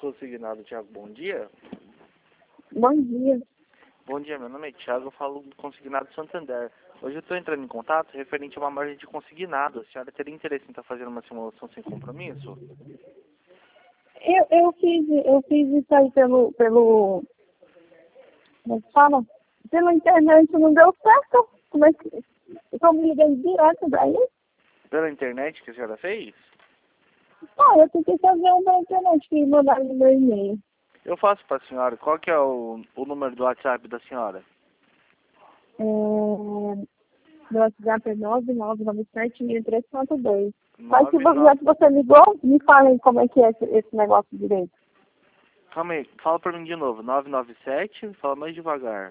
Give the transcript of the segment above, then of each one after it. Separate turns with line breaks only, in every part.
Consignado, Thiago, bom dia.
Bom dia.
Bom dia, meu nome é Thiago, eu falo do Consignado Santander. Hoje eu estou entrando em contato referente a uma margem de consignado. A senhora teria interesse em estar fazendo uma simulação sem compromisso?
Eu fiz isso aí como é que fala? Pela internet não deu certo. Como é que, eu me ligando direto daí?
Pela internet que a senhora fez?
Ah, eu tentei fazer um pela internet que mandaram no meu e-mail.
Eu faço para a senhora. Qual que é o número do WhatsApp da senhora?
Meu WhatsApp é 9997-6342. Mas se
Nove.
você ligou, me fala aí como é que é esse negócio direito.
Calma aí, fala para mim de novo. 997, fala mais devagar.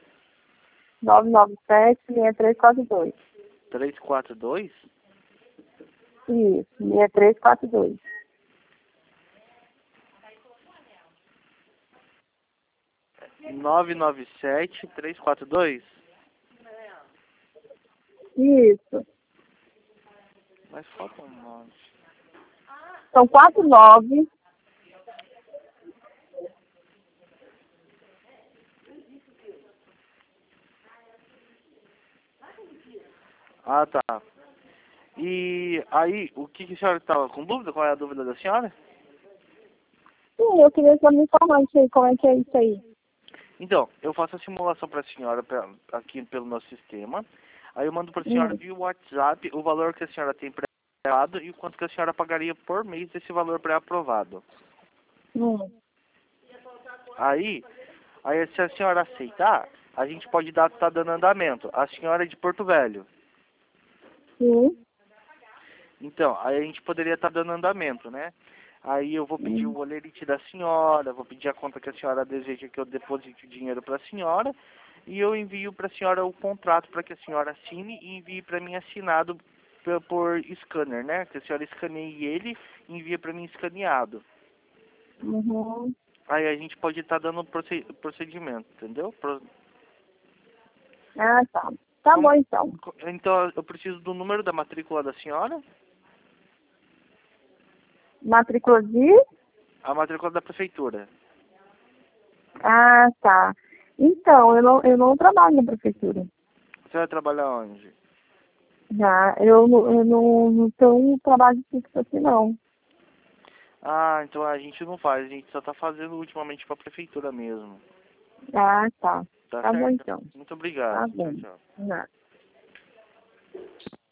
997-6342.
342?
Isso, 6342.
997-342?
Isso.
Mas falta um monte.
São 49.
Ah, tá. E aí, o que a senhora estava com dúvida? Qual é a dúvida da senhora?
Sim, eu queria só me informar isso aí, como é que é isso aí.
Então, eu faço a simulação para a senhora aqui pelo nosso sistema. Aí eu mando para a senhora via WhatsApp o valor que a senhora tem pré-aprovado e o quanto que a senhora pagaria por mês desse valor pré-aprovado.
Hum.
Aí, se a senhora aceitar, a gente pode estar dando andamento. A senhora é de Porto Velho.
Sim.
Então, aí a gente poderia estar dando andamento, né? Aí eu vou pedir o olerite da senhora, vou pedir a conta que a senhora deseja que eu deposite o dinheiro para a senhora e eu envio para a senhora o contrato para que a senhora assine e envie para mim assinado por scanner, né? Que a senhora escaneie ele e envia para mim escaneado.
Uhum.
Aí a gente pode estar dando procedimento, entendeu?
Ah, tá. Tá bom, então.
Então eu preciso do número da matrícula da senhora,
Matrícula de?
a matrícula da prefeitura.
Ah, tá. Então, eu não trabalho na prefeitura.
Você vai trabalhar onde?
Já, eu não tenho um trabalho fixo assim, não.
Ah, então a gente não faz, a gente só tá fazendo ultimamente pra prefeitura mesmo.
Ah, tá.
Tá
Tá bom,
certo?
então.
Muito obrigado.
Tá
Tchau,
bom.
tchau.
Já.